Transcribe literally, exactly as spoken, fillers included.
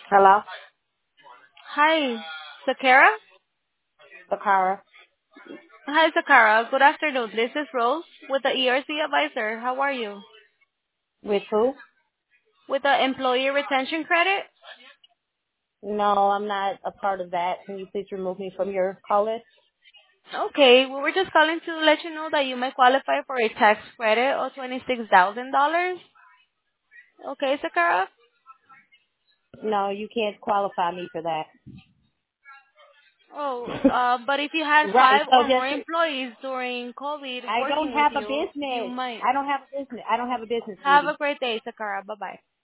Hello, Hi, Sakara. Sakara. Hi, Sakara. Good afternoon. This is Rose with the E R C Advisor. How are you? With who? With the Employee Retention Credit? No, I'm not a part of that. Can you please remove me from your call list? Okay, we were just calling to let you know that you may qualify for a tax credit of twenty-six thousand dollars. Okay, Sakara? No, you can't qualify me for that. Oh, uh, but if you had Right. five So or more just, employees during COVID I don't working with have a you, you business. might. I don't have a business. I don't have a business, Have sweetie. a great day, Sakara. Bye-bye.